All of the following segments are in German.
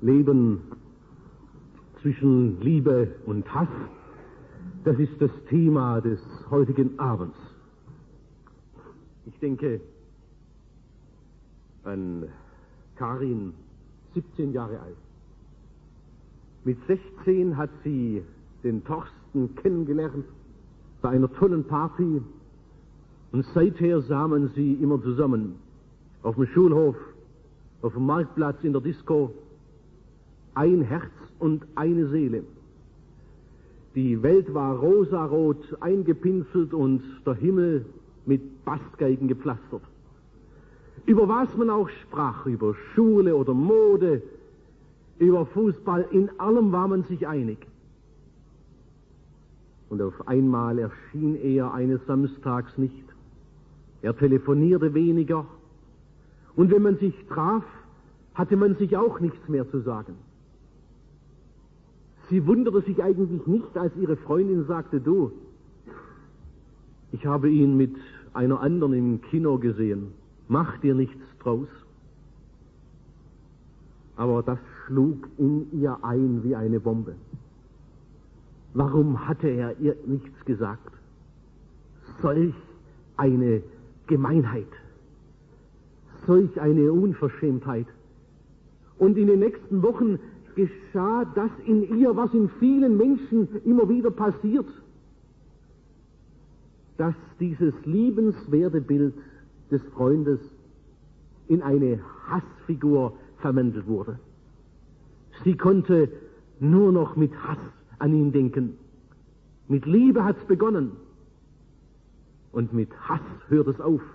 Leben zwischen Liebe und Hass, das ist das Thema des heutigen Abends. Ich denke an Karin, 17 Jahre alt. Mit 16 hat sie den Thorsten kennengelernt bei einer tollen Party und seither sah man sie immer zusammen. Auf dem Schulhof, auf dem Marktplatz, in der Disco. Ein Herz und eine Seele. Die Welt war rosarot eingepinselt und der Himmel mit Bassgeigen gepflastert. Über was man auch sprach, über Schule oder Mode, über Fußball, in allem war man sich einig. Und auf einmal erschien er eines Samstags nicht. Er telefonierte weniger. Und wenn man sich traf, hatte man sich auch nichts mehr zu sagen. Sie wunderte sich eigentlich nicht, als ihre Freundin sagte, du, ich habe ihn mit einer anderen im Kino gesehen. Mach dir nichts draus. Aber das schlug in ihr ein wie eine Bombe. Warum hatte er ihr nichts gesagt? Solch eine Gemeinheit, solch eine Unverschämtheit. Und in den nächsten Wochen geschah das in ihr, was in vielen Menschen immer wieder passiert, dass dieses liebenswerte Bild des Freundes in eine Hassfigur verwandelt wurde. Sie konnte nur noch mit Hass an ihn denken. Mit Liebe hat's begonnen und mit Hass hört es auf.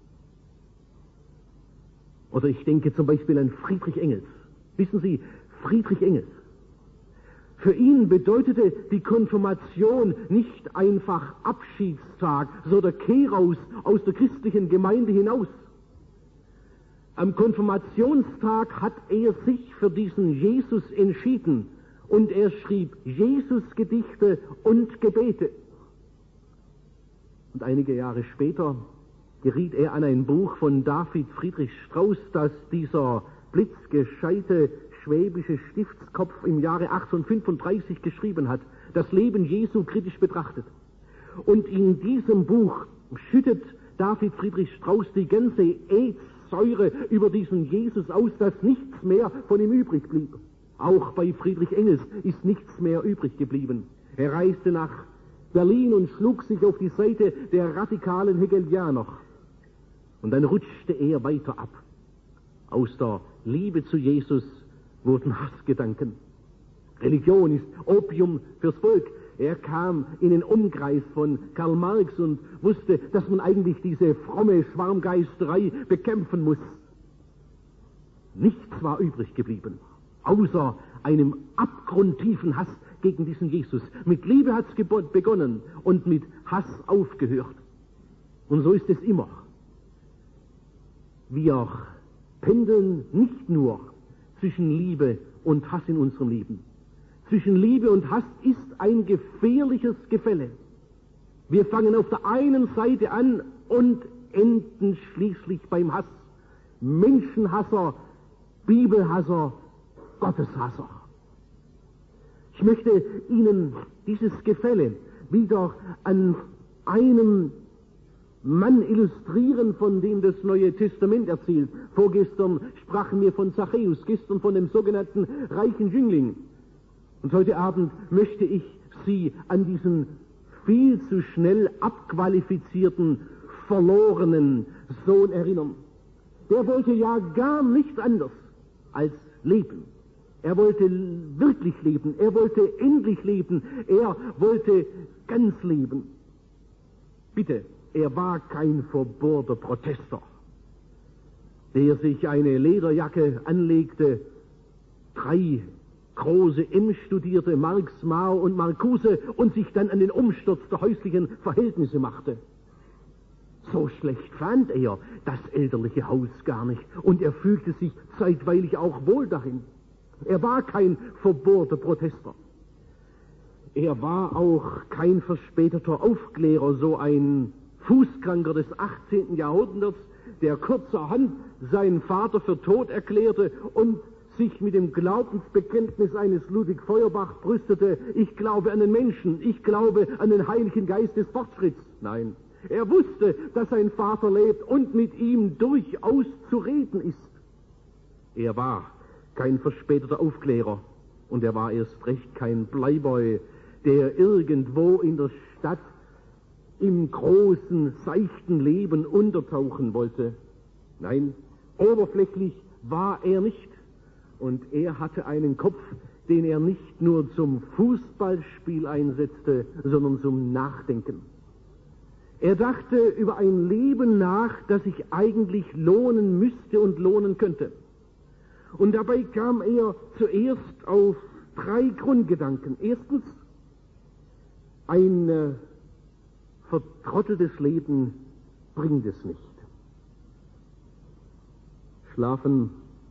Oder ich denke zum Beispiel an Friedrich Engels. Wissen Sie, Friedrich Engels. Für ihn bedeutete die Konfirmation nicht einfach Abschiedstag, so der Kehraus aus der christlichen Gemeinde hinaus. Am Konfirmationstag hat er sich für diesen Jesus entschieden und er schrieb Jesus-Gedichte und Gebete. Und einige Jahre später geriet er an ein Buch von David Friedrich Strauß, das dieser blitzgescheite schwäbische Stiftskopf im Jahre 1835 geschrieben hat, das Leben Jesu kritisch betrachtet. Und in diesem Buch schüttet David Friedrich Strauß die ganze Ätsäure über diesen Jesus aus, dass nichts mehr von ihm übrig blieb. Auch bei Friedrich Engels ist nichts mehr übrig geblieben. Er reiste nach Berlin und schlug sich auf die Seite der radikalen Hegelianer. Und dann rutschte er weiter ab. Aus der Liebe zu Jesus wurden Hassgedanken. Religion ist Opium fürs Volk. Er kam in den Umkreis von Karl Marx und wusste, dass man eigentlich diese fromme Schwarmgeisterei bekämpfen muss. Nichts war übrig geblieben, außer einem abgrundtiefen Hass gegen diesen Jesus. Mit Liebe hat's begonnen und mit Hass aufgehört. Und so ist es immer. Wir pendeln nicht nur zwischen Liebe und Hass in unserem Leben. Zwischen Liebe und Hass ist ein gefährliches Gefälle. Wir fangen auf der einen Seite an und enden schließlich beim Hass. Menschenhasser, Bibelhasser, Gotteshasser. Ich möchte Ihnen dieses Gefälle wieder an einem Mann illustrieren, von dem das Neue Testament erzählt. Vorgestern sprachen wir von Zachäus, gestern von dem sogenannten reichen Jüngling. Und heute Abend möchte ich Sie an diesen viel zu schnell abqualifizierten, verlorenen Sohn erinnern. Der wollte ja gar nichts anderes als leben. Er wollte wirklich leben. Er wollte endlich leben. Er wollte ganz leben. Bitte, er war kein verbohrter Protester, der sich eine Lederjacke anlegte, 3 große M studierte, Marx, Mao und Marcuse und sich dann an den Umsturz der häuslichen Verhältnisse machte. So schlecht fand er das elterliche Haus gar nicht und er fühlte sich zeitweilig auch wohl darin. Er war kein verbohrter Protester. Er war auch kein verspäteter Aufklärer, so ein Fußkranker des 18. Jahrhunderts, der kurzerhand seinen Vater für tot erklärte und sich mit dem Glaubensbekenntnis eines Ludwig Feuerbach brüstete, ich glaube an den Menschen, ich glaube an den Heiligen Geist des Fortschritts. Nein, er wusste, dass sein Vater lebt und mit ihm durchaus zu reden ist. Er war kein verspäteter Aufklärer und er war erst recht kein Playboy, der irgendwo in der Stadt im großen, seichten Leben untertauchen wollte. Nein, oberflächlich war er nicht. Und er hatte einen Kopf, den er nicht nur zum Fußballspiel einsetzte, sondern zum Nachdenken. Er dachte über ein Leben nach, das sich eigentlich lohnen müsste und lohnen könnte. Und dabei kam er zuerst auf 3 Grundgedanken. Erstens, ein vertrotteltes Leben bringt es nicht. Schlafen,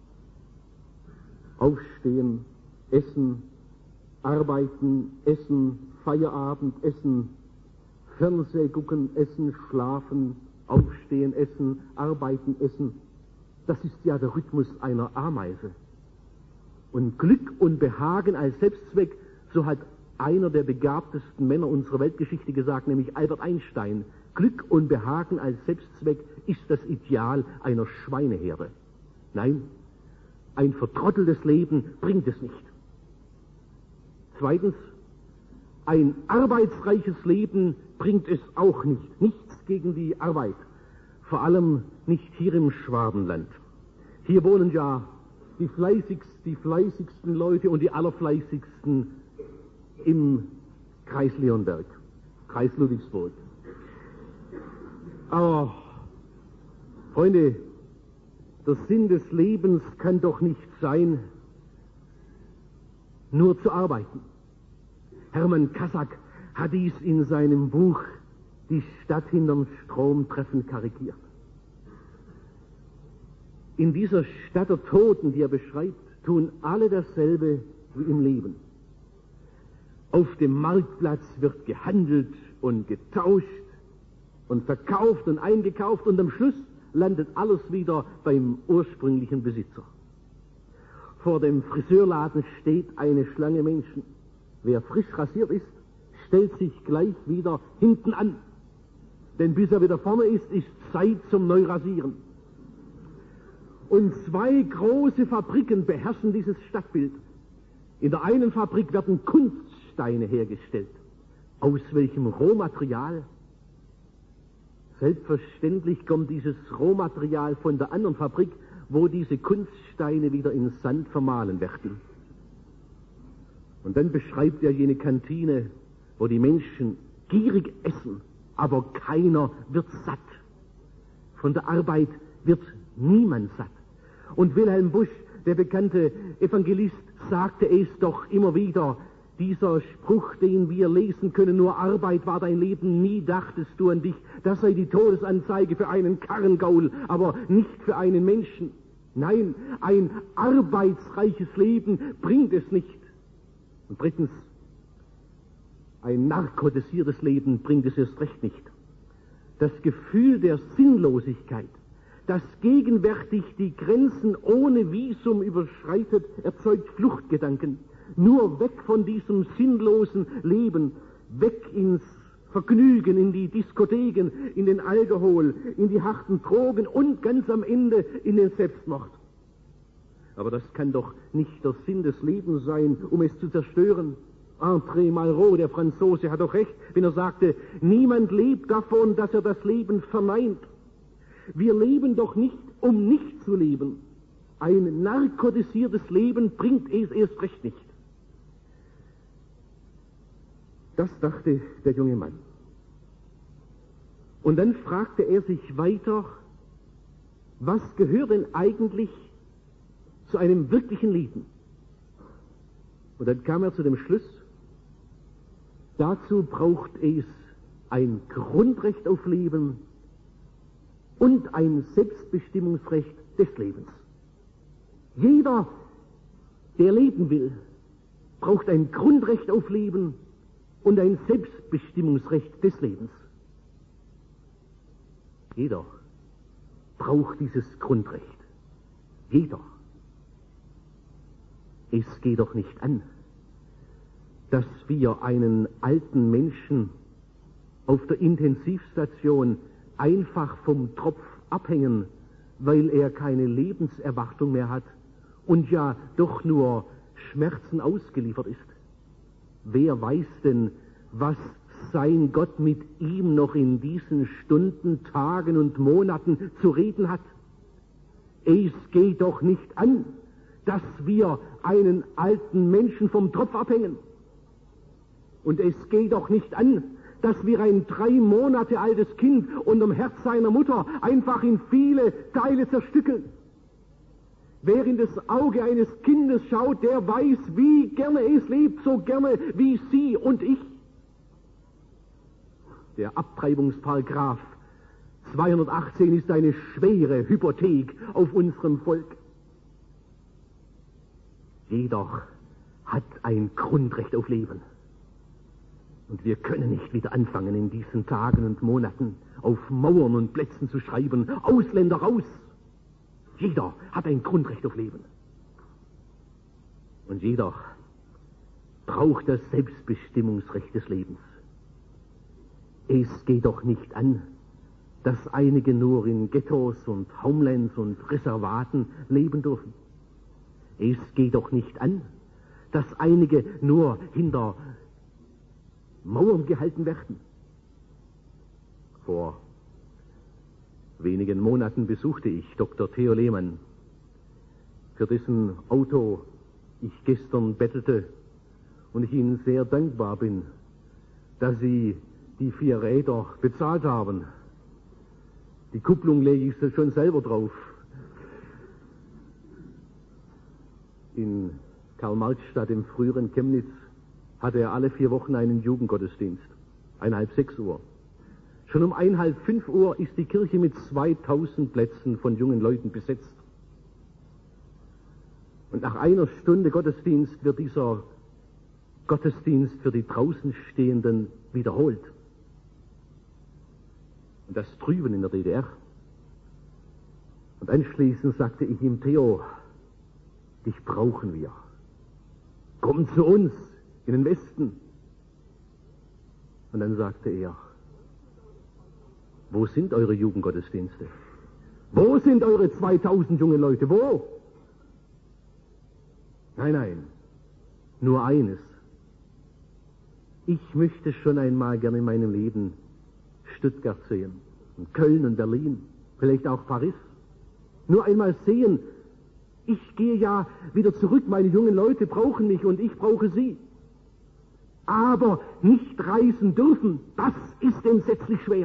aufstehen, essen, arbeiten, essen, Feierabend, essen, Fernseh gucken, essen, schlafen, aufstehen, essen, arbeiten, essen. Das ist ja der Rhythmus einer Ameise. Und Glück und Behagen als Selbstzweck, so hat einer der begabtesten Männer unserer Weltgeschichte gesagt, nämlich Albert Einstein. Glück und Behagen als Selbstzweck ist das Ideal einer Schweineherde. Nein, ein vertrotteltes Leben bringt es nicht. Zweitens, ein arbeitsreiches Leben bringt es auch nicht. Nichts gegen die Arbeit. Vor allem nicht hier im Schwabenland. Hier wohnen ja die fleißigsten Leute und die allerfleißigsten im Kreis Leonberg, Kreis Ludwigsburg. Aber, Freunde, der Sinn des Lebens kann doch nicht sein, nur zu arbeiten. Hermann Kassack hat dies in seinem Buch Die Stadt hinterm Strom treffend karikiert. In dieser Stadt der Toten, die er beschreibt, tun alle dasselbe wie im Leben. Auf dem Marktplatz wird gehandelt und getauscht und verkauft und eingekauft und am Schluss landet alles wieder beim ursprünglichen Besitzer. Vor dem Friseurladen steht eine Schlange Menschen. Wer frisch rasiert ist, stellt sich gleich wieder hinten an. Denn bis er wieder vorne ist Zeit zum Neurasieren. Und 2 große Fabriken beherrschen dieses Stadtbild. In der einen Fabrik werden Kunststeine hergestellt. Aus welchem Rohmaterial? Selbstverständlich kommt dieses Rohmaterial von der anderen Fabrik, wo diese Kunststeine wieder in Sand vermahlen werden. Und dann beschreibt er jene Kantine, wo die Menschen gierig essen, aber keiner wird satt. Von der Arbeit wird niemand satt. Und Wilhelm Busch, der bekannte Evangelist, sagte es doch immer wieder, dieser Spruch, den wir lesen können, nur Arbeit war dein Leben, nie dachtest du an dich, das sei die Todesanzeige für einen Karrengaul, aber nicht für einen Menschen. Nein, ein arbeitsreiches Leben bringt es nicht. Und drittens, ein narkotisiertes Leben bringt es erst recht nicht. Das Gefühl der Sinnlosigkeit, das gegenwärtig die Grenzen ohne Visum überschreitet, erzeugt Fluchtgedanken. Nur weg von diesem sinnlosen Leben, weg ins Vergnügen, in die Diskotheken, in den Alkohol, in die harten Drogen und ganz am Ende in den Selbstmord. Aber das kann doch nicht der Sinn des Lebens sein, um es zu zerstören. André Malraux, der Franzose, hat doch recht, wenn er sagte, niemand lebt davon, dass er das Leben verneint. Wir leben doch nicht, um nicht zu leben. Ein narkotisiertes Leben bringt es erst recht nicht. Das dachte der junge Mann. Und dann fragte er sich weiter, was gehört denn eigentlich zu einem wirklichen Leben? Und dann kam er zu dem Schluss, dazu braucht es ein Grundrecht auf Leben und ein Selbstbestimmungsrecht des Lebens. Jeder, der leben will, braucht ein Grundrecht auf Leben und ein Selbstbestimmungsrecht des Lebens. Jeder braucht dieses Grundrecht. Jeder. Es geht doch nicht an, dass wir einen alten Menschen auf der Intensivstation einfach vom Tropf abhängen, weil er keine Lebenserwartung mehr hat und ja doch nur Schmerzen ausgeliefert ist. Wer weiß denn, was sein Gott mit ihm noch in diesen Stunden, Tagen und Monaten zu reden hat? Es geht doch nicht an, dass wir einen alten Menschen vom Tropf abhängen. Und es geht doch nicht an, dass wir ein 3 Monate altes Kind unterm Herz seiner Mutter einfach in viele Teile zerstückeln. Wer in das Auge eines Kindes schaut, der weiß, wie gerne es lebt, so gerne wie Sie und ich. Der Abtreibungsparagraph 218 ist eine schwere Hypothek auf unserem Volk. Jeder hat ein Grundrecht auf Leben. Und wir können nicht wieder anfangen, in diesen Tagen und Monaten auf Mauern und Plätzen zu schreiben, Ausländer raus. Jeder hat ein Grundrecht auf Leben. Und jeder braucht das Selbstbestimmungsrecht des Lebens. Es geht doch nicht an, dass einige nur in Ghettos und Homelands und Reservaten leben dürfen. Es geht doch nicht an, dass einige nur hinter Mauern gehalten werden. Vor wenigen Monaten besuchte ich Dr. Theo Lehmann, für dessen Auto ich gestern bettelte und ich Ihnen sehr dankbar bin, dass Sie die 4 Räder bezahlt haben. Die Kupplung lege ich schon selber drauf. In Karl-Marx-Stadt im früheren Chemnitz hatte er alle 4 Wochen einen Jugendgottesdienst. 5:30 Uhr. Schon um 5:30 Uhr ist die Kirche mit 2000 Plätzen von jungen Leuten besetzt. Und nach 1 Stunde Gottesdienst wird dieser Gottesdienst für die draußen Stehenden wiederholt. Und das drüben in der DDR. Und anschließend sagte ich ihm: Theo, dich brauchen wir. Komm zu uns in den Westen. Und dann sagte er: Wo sind eure Jugendgottesdienste? Wo sind eure 2000 junge Leute? Wo? Nein, nur eines. Ich möchte schon einmal gerne in meinem Leben Stuttgart sehen, und Köln und Berlin, vielleicht auch Paris. Nur einmal sehen, ich gehe ja wieder zurück, meine jungen Leute brauchen mich und ich brauche sie. Aber nicht reisen dürfen, das ist entsetzlich schwer.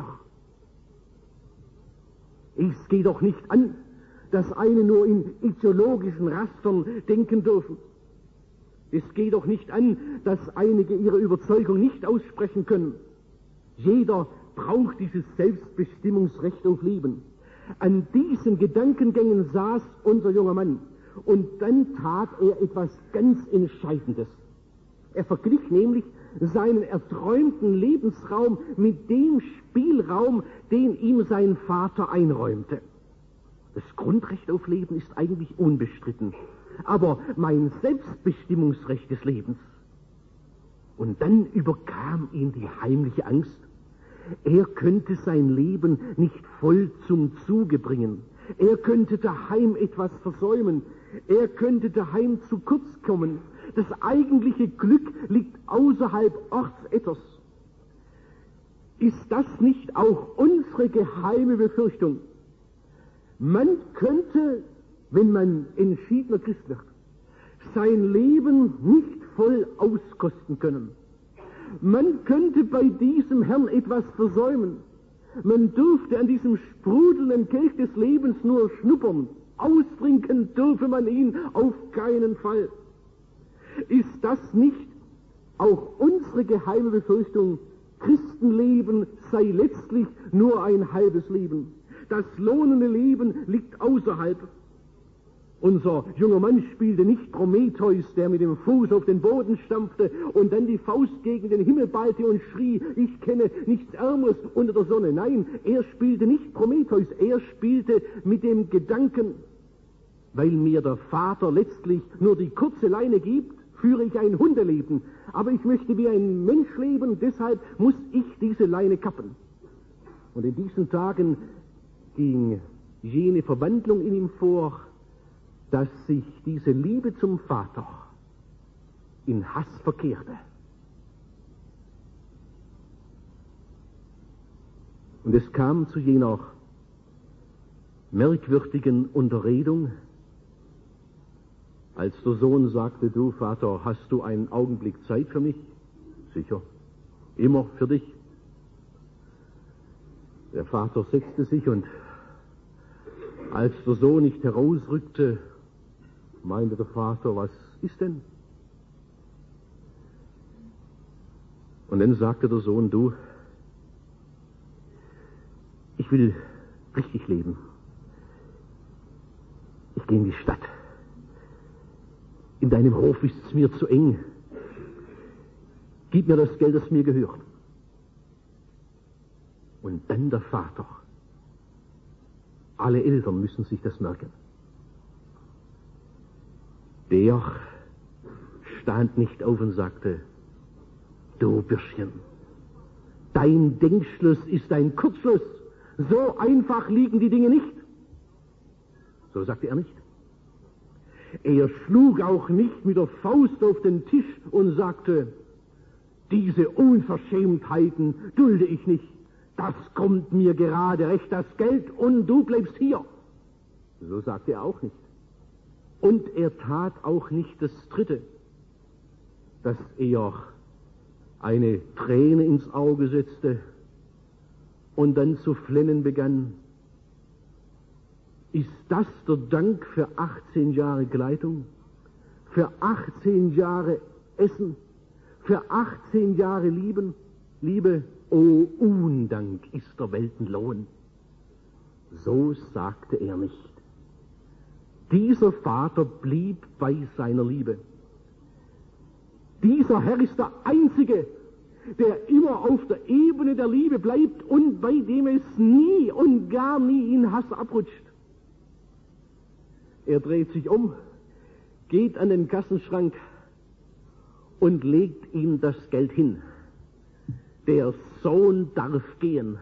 Es geht doch nicht an, dass eine nur in ideologischen Rastern denken dürfen. Es geht doch nicht an, dass einige ihre Überzeugung nicht aussprechen können. Jeder braucht dieses Selbstbestimmungsrecht auf Leben. An diesen Gedankengängen saß unser junger Mann. Und dann tat er etwas ganz Entscheidendes. Er verglich nämlich seinen erträumten Lebensraum mit dem Spielraum, den ihm sein Vater einräumte. Das Grundrecht auf Leben ist eigentlich unbestritten, aber mein Selbstbestimmungsrecht des Lebens. Und dann überkam ihn die heimliche Angst. Er könnte sein Leben nicht voll zum Zuge bringen. Er könnte daheim etwas versäumen. Er könnte daheim zu kurz kommen. Das eigentliche Glück liegt außerhalb Ortsetters. Ist das nicht auch unsere geheime Befürchtung? Man könnte, wenn man entschiedener Christ wird, sein Leben nicht voll auskosten können. Man könnte bei diesem Herrn etwas versäumen. Man dürfte an diesem sprudelnden Kelch des Lebens nur schnuppern. Austrinken dürfe man ihn auf keinen Fall. Ist das nicht auch unsere geheime Befürchtung? Christenleben sei letztlich nur ein halbes Leben. Das lohnende Leben liegt außerhalb. Unser junger Mann spielte nicht Prometheus, der mit dem Fuß auf den Boden stampfte und dann die Faust gegen den Himmel ballte und schrie: Ich kenne nichts Ärmeres unter der Sonne. Nein, er spielte nicht Prometheus, er spielte mit dem Gedanken: weil mir der Vater letztlich nur die kurze Leine gibt, führe ich ein Hundeleben. Aber ich möchte wie ein Mensch leben, deshalb muss ich diese Leine kappen. Und in diesen Tagen ging jene Verwandlung in ihm vor, dass sich diese Liebe zum Vater in Hass verkehrte. Und es kam zu jener merkwürdigen Unterredung, als der Sohn sagte, du Vater, hast du einen Augenblick Zeit für mich? Sicher, immer für dich. Der Vater setzte sich und als der Sohn nicht herausrückte, meinte der Vater, was ist denn? Und dann sagte der Sohn, du, ich will richtig leben. Ich gehe in die Stadt. In deinem Hof ist es mir zu eng. Gib mir das Geld, das mir gehört. Und dann der Vater. Alle Eltern müssen sich das merken. Der stand nicht auf und sagte, du Bürschchen, dein Denkschluss ist ein Kurzschluss. So einfach liegen die Dinge nicht. So sagte er nicht. Er schlug auch nicht mit der Faust auf den Tisch und sagte, diese Unverschämtheiten dulde ich nicht. Das kommt mir gerade recht, das Geld, und du bleibst hier. So sagte er auch nicht. Und er tat auch nicht das Dritte, dass er eine Träne ins Auge setzte und dann zu flennen begann. Ist das der Dank für 18 Jahre Gleitung? Für 18 Jahre Essen? Für 18 Jahre Liebe? O Undank ist der Weltenlohn. So sagte er nicht. Dieser Vater blieb bei seiner Liebe. Dieser Herr ist der Einzige, der immer auf der Ebene der Liebe bleibt und bei dem es nie und gar nie in Hass abrutscht. Er dreht sich um, geht an den Kassenschrank und legt ihm das Geld hin. Der Sohn darf gehen.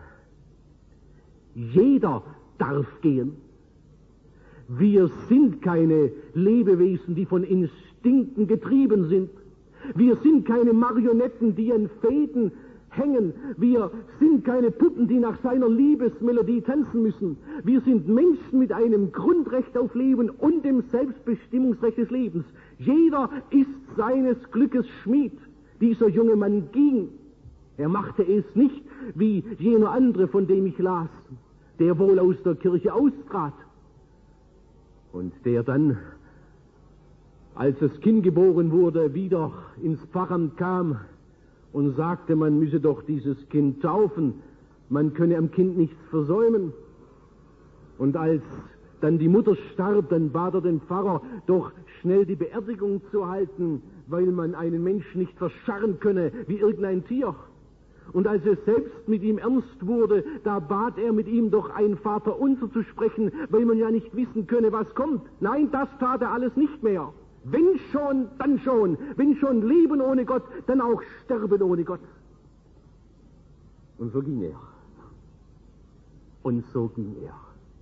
Jeder darf gehen. Wir sind keine Lebewesen, die von Instinkten getrieben sind. Wir sind keine Marionetten, die an Fäden hängen. Wir sind keine Puppen, die nach seiner Liebesmelodie tanzen müssen. Wir sind Menschen mit einem Grundrecht auf Leben und dem Selbstbestimmungsrecht des Lebens. Jeder ist seines Glückes Schmied. Dieser junge Mann ging. Er machte es nicht wie jener andere, von dem ich las, der wohl aus der Kirche austrat und der dann, als das Kind geboren wurde, wieder ins Pfarramt kam und sagte, man müsse doch dieses Kind taufen, man könne am Kind nichts versäumen. Und als dann die Mutter starb, dann bat er den Pfarrer, doch schnell die Beerdigung zu halten, weil man einen Menschen nicht verscharren könne wie irgendein Tier. Und als es selbst mit ihm ernst wurde, da bat er mit ihm doch ein Vaterunser zu sprechen, weil man ja nicht wissen könne, was kommt. Nein, das tat er alles nicht mehr. Wenn schon, dann schon. Wenn schon leben ohne Gott, dann auch sterben ohne Gott. Und so ging er. Und so ging er.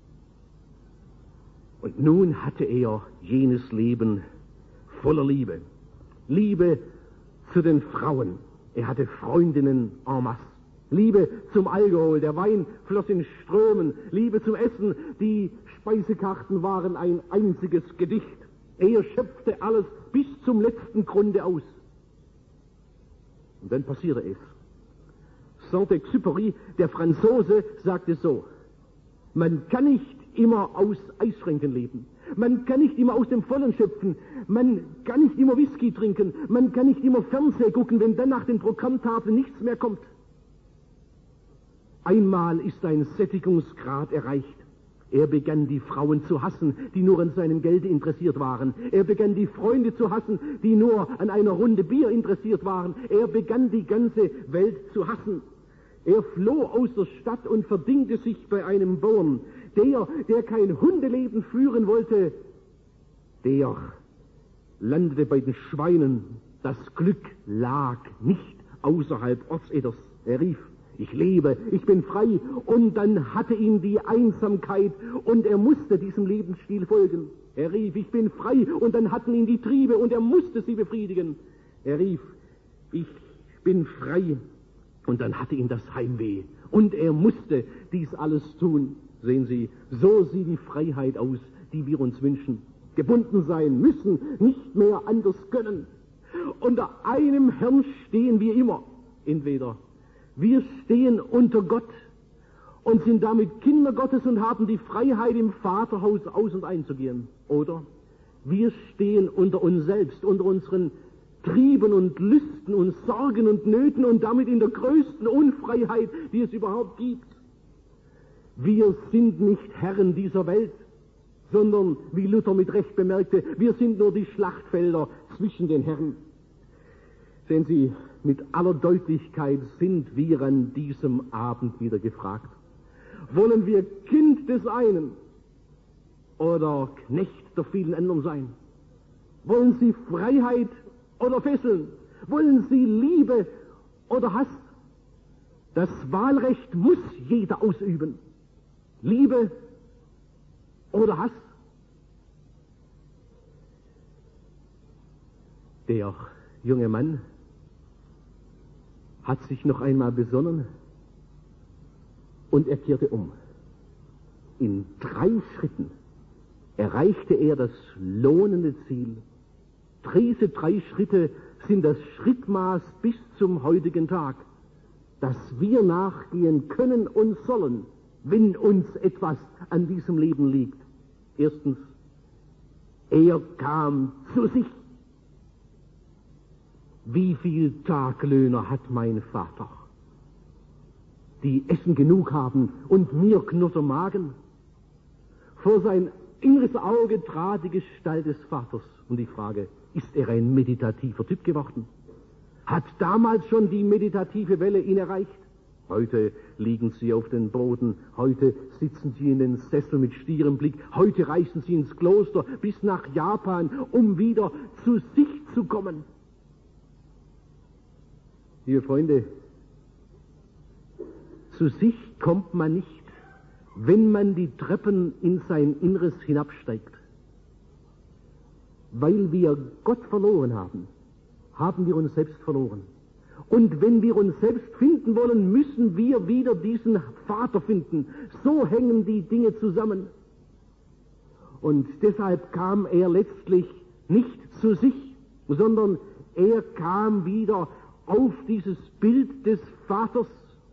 Und nun hatte er jenes Leben voller Liebe. Liebe zu den Frauen. Er hatte Freundinnen en masse. Liebe zum Alkohol, der Wein floss in Strömen. Liebe zum Essen, die Speisekarten waren ein einziges Gedicht. Er schöpfte alles bis zum letzten Grunde aus. Und dann passierte es. Saint-Exupéry, der Franzose, sagte so: Man kann nicht immer aus Eisschränken leben. Man kann nicht immer aus dem Vollen schöpfen. Man kann nicht immer Whisky trinken. Man kann nicht immer Fernsehen gucken, wenn dann nach den Programmtafeln nichts mehr kommt. Einmal ist ein Sättigungsgrad erreicht. Er begann die Frauen zu hassen, die nur an seinem Gelde interessiert waren. Er begann die Freunde zu hassen, die nur an einer Runde Bier interessiert waren. Er begann die ganze Welt zu hassen. Er floh aus der Stadt und verdingte sich bei einem Bauern. Der kein Hundeleben führen wollte, Der landete bei den Schweinen. Das Glück lag nicht außerhalb Ortseders. Er rief, ich lebe, ich bin frei. Und dann hatte ihn die Einsamkeit und er musste diesem Lebensstil folgen. Er rief, ich bin frei. Und dann hatten ihn die Triebe und er musste sie befriedigen. Er rief, ich bin frei. Und dann hatte ihn das Heimweh. Und er musste dies alles tun. Sehen Sie, so sieht die Freiheit aus, die wir uns wünschen. Gebunden sein müssen, nicht mehr anders können. Unter einem Herrn stehen wir immer. Entweder wir stehen unter Gott und sind damit Kinder Gottes und haben die Freiheit, im Vaterhaus aus- und einzugehen. Oder wir stehen unter uns selbst, unter unseren Trieben und Lüsten und Sorgen und Nöten und damit in der größten Unfreiheit, die es überhaupt gibt. Wir sind nicht Herren dieser Welt, sondern, wie Luther mit Recht bemerkte, wir sind nur die Schlachtfelder zwischen den Herren. Sehen Sie, mit aller Deutlichkeit sind wir an diesem Abend wieder gefragt. Wollen wir Kind des einen oder Knecht der vielen anderen sein? Wollen Sie Freiheit oder Fesseln? Wollen Sie Liebe oder Hass? Das Wahlrecht muss jeder ausüben. Liebe oder Hass? Der junge Mann hat sich noch einmal besonnen und er kehrte um. In 3 Schritten erreichte er das lohnende Ziel. Diese 3 Schritte sind das Schrittmaß bis zum heutigen Tag, das wir nachgehen können und sollen, wenn uns etwas an diesem Leben liegt. Erstens, er kam zu sich. Wie viel Taglöhner hat mein Vater, die Essen genug haben und mir knurrt der Magen? Vor sein inneres Auge trat die Gestalt des Vaters und die Frage, ist er ein meditativer Typ geworden? Hat damals schon die meditative Welle ihn erreicht? Heute liegen sie auf den Boden, heute sitzen sie in den Sessel mit stierem Blick, heute reisen sie ins Kloster bis nach Japan, um wieder zu sich zu kommen. Liebe Freunde, zu sich kommt man nicht, wenn man die Treppen in sein Inneres hinabsteigt. Weil wir Gott verloren haben, haben wir uns selbst verloren. Und wenn wir uns selbst finden wollen, müssen wir wieder diesen Vater finden. So hängen die Dinge zusammen. Und deshalb kam er letztlich nicht zu sich, sondern er kam wieder auf dieses Bild des Vaters.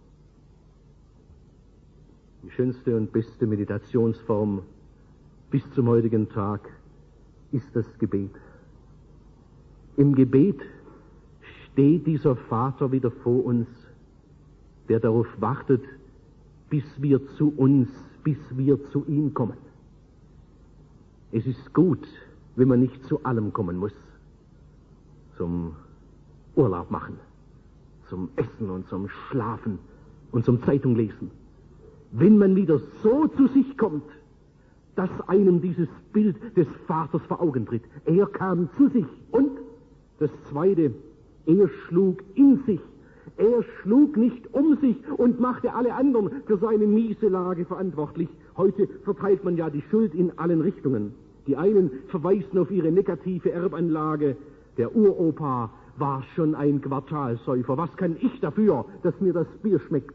Die schönste und beste Meditationsform bis zum heutigen Tag ist das Gebet. Im Gebet steht dieser Vater wieder vor uns, der darauf wartet, bis wir zu ihm kommen. Es ist gut, wenn man nicht zu allem kommen muss. Zum Urlaub machen, zum Essen und zum Schlafen und zum Zeitung lesen. Wenn man wieder so zu sich kommt, dass einem dieses Bild des Vaters vor Augen tritt. Er kam zu sich. Und das Zweite, er schlug in sich. Er schlug nicht um sich und machte alle anderen für seine miese Lage verantwortlich. Heute verteilt man ja die Schuld in allen Richtungen. Die einen verweisen auf ihre negative Erbanlage. Der Uropa war schon ein Quartalsäufer. Was kann ich dafür, dass mir das Bier schmeckt?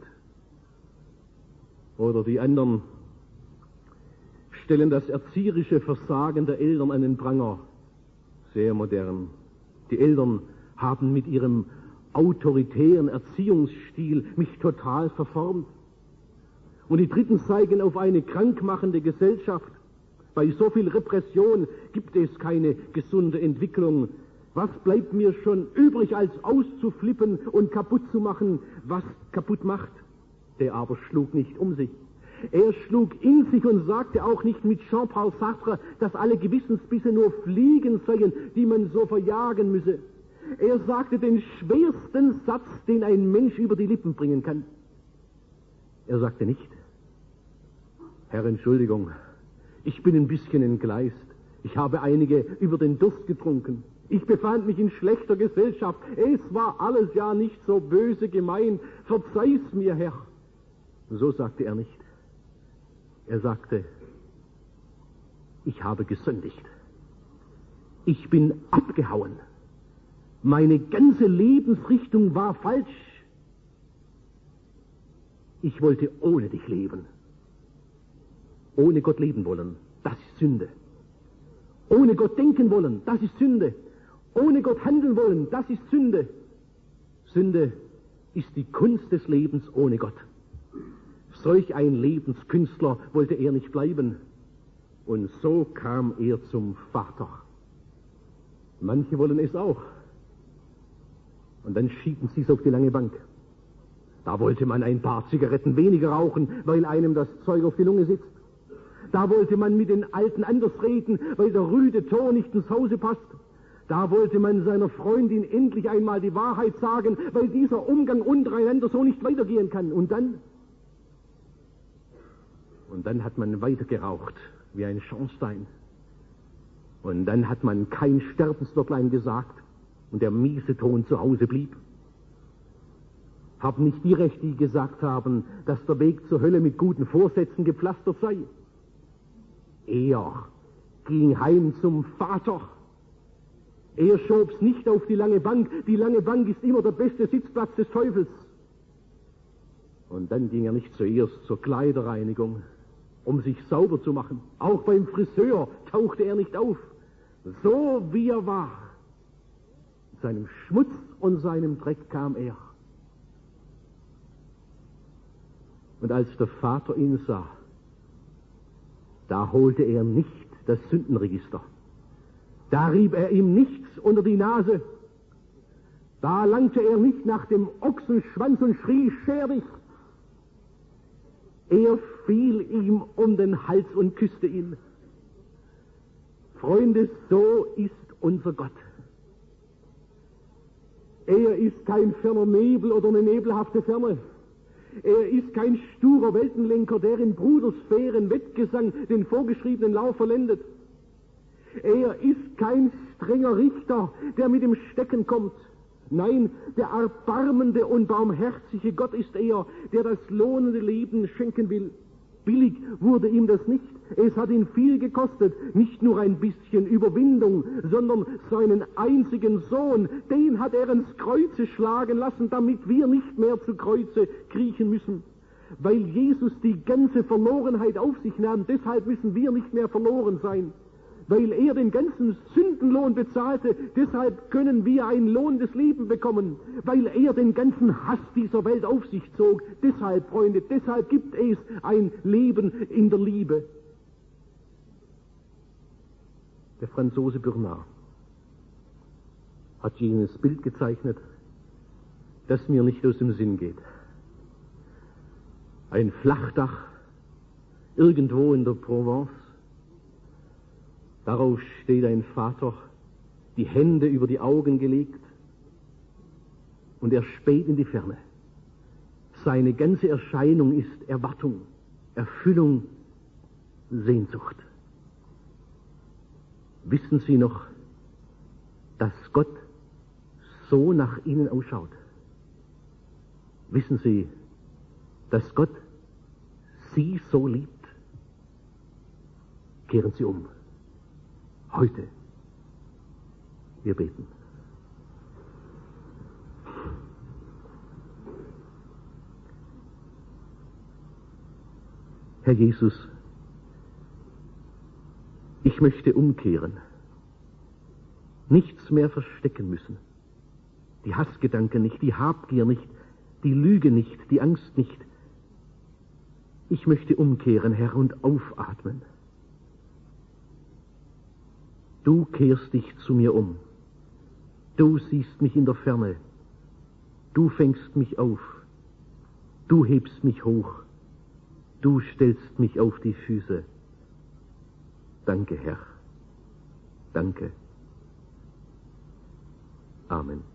Oder die anderen stellen das erzieherische Versagen der Eltern an den Pranger. Sehr modern. Die Eltern haben mit ihrem autoritären Erziehungsstil mich total verformt. Und die Dritten zeigen auf eine krankmachende Gesellschaft. Bei so viel Repression gibt es keine gesunde Entwicklung. Was bleibt mir schon übrig, als auszuflippen und kaputt zu machen, was kaputt macht? Der aber schlug nicht um sich. Er schlug in sich und sagte auch nicht mit Jean-Paul Sartre, dass alle Gewissensbisse nur Fliegen seien, die man so verjagen müsse. Er sagte den schwersten Satz, den ein Mensch über die Lippen bringen kann. Er sagte nicht, Herr, Entschuldigung, ich bin ein bisschen entgleist. Ich habe einige über den Durst getrunken. Ich befand mich in schlechter Gesellschaft. Es war alles ja nicht so böse gemeint. Verzeih's mir, Herr. So sagte er nicht. Er sagte, ich habe gesündigt. Ich bin abgehauen. Meine ganze Lebensrichtung war falsch. Ich wollte ohne dich leben. Ohne Gott leben wollen, das ist Sünde. Ohne Gott denken wollen, das ist Sünde. Ohne Gott handeln wollen, das ist Sünde. Sünde ist die Kunst des Lebens ohne Gott. Solch ein Lebenskünstler wollte er nicht bleiben. Und so kam er zum Vater. Manche wollen es auch. Und dann schieben sie es auf die lange Bank. Da wollte man ein paar Zigaretten weniger rauchen, weil einem das Zeug auf die Lunge sitzt. Da wollte man mit den Alten anders reden, weil der rüde Ton nicht ins Hause passt. Da wollte man seiner Freundin endlich einmal die Wahrheit sagen, weil dieser Umgang untereinander so nicht weitergehen kann. Und dann hat man weitergeraucht wie ein Schornstein. Und dann hat man kein Sterbenswörtlein gesagt und der miese Ton zu Hause blieb. Haben nicht die Recht, die gesagt haben, dass der Weg zur Hölle mit guten Vorsätzen gepflastert sei. Er ging heim zum Vater. Er schob's nicht auf die lange Bank. Die lange Bank ist immer der beste Sitzplatz des Teufels. Und dann ging er nicht zuerst zur Kleiderreinigung, um sich sauber zu machen. Auch beim Friseur tauchte er nicht auf. So wie er war. Mit seinem Schmutz und seinem Dreck kam er. Und als der Vater ihn sah, da holte er nicht das Sündenregister. Da rieb er ihm nichts unter die Nase. Da langte er nicht nach dem Ochsenschwanz und schrie, scher dich. Er fiel ihm um den Hals und küsste ihn. Freunde, so ist unser Gott. Er ist kein ferner Nebel oder eine nebelhafte Ferne. Er ist kein sturer Weltenlenker, der in Brudersphären Wettgesang den vorgeschriebenen Lauf vollendet. Er ist kein strenger Richter, der mit dem Stecken kommt. Nein, der erbarmende und barmherzige Gott ist er, der das lohnende Leben schenken will. Billig wurde ihm das nicht. Es hat ihn viel gekostet. Nicht nur ein bisschen Überwindung, sondern seinen einzigen Sohn, den hat er ins Kreuze schlagen lassen, damit wir nicht mehr zu Kreuze kriechen müssen. Weil Jesus die ganze Verlorenheit auf sich nahm, deshalb müssen wir nicht mehr verloren sein. Weil er den ganzen Sündenlohn bezahlte, deshalb können wir ein lohnendes Leben bekommen. Weil er den ganzen Hass dieser Welt auf sich zog, deshalb, Freunde, deshalb gibt es ein Leben in der Liebe. Der Franzose Bernard hat jenes Bild gezeichnet, das mir nicht aus dem Sinn geht. Ein Flachdach irgendwo in der Provence. Darauf steht ein Vater, die Hände über die Augen gelegt, und er späht in die Ferne. Seine ganze Erscheinung ist Erwartung, Erfüllung, Sehnsucht. Wissen Sie noch, dass Gott so nach Ihnen ausschaut? Wissen Sie, dass Gott Sie so liebt? Kehren Sie um. Heute. Wir beten. Herr Jesus, ich möchte umkehren, nichts mehr verstecken müssen, die Hassgedanken nicht, die Habgier nicht, die Lüge nicht, die Angst nicht. Ich möchte umkehren, Herr, und aufatmen. Du kehrst dich zu mir um. Du siehst mich in der Ferne. Du fängst mich auf. Du hebst mich hoch. Du stellst mich auf die Füße. Danke, Herr. Danke. Amen.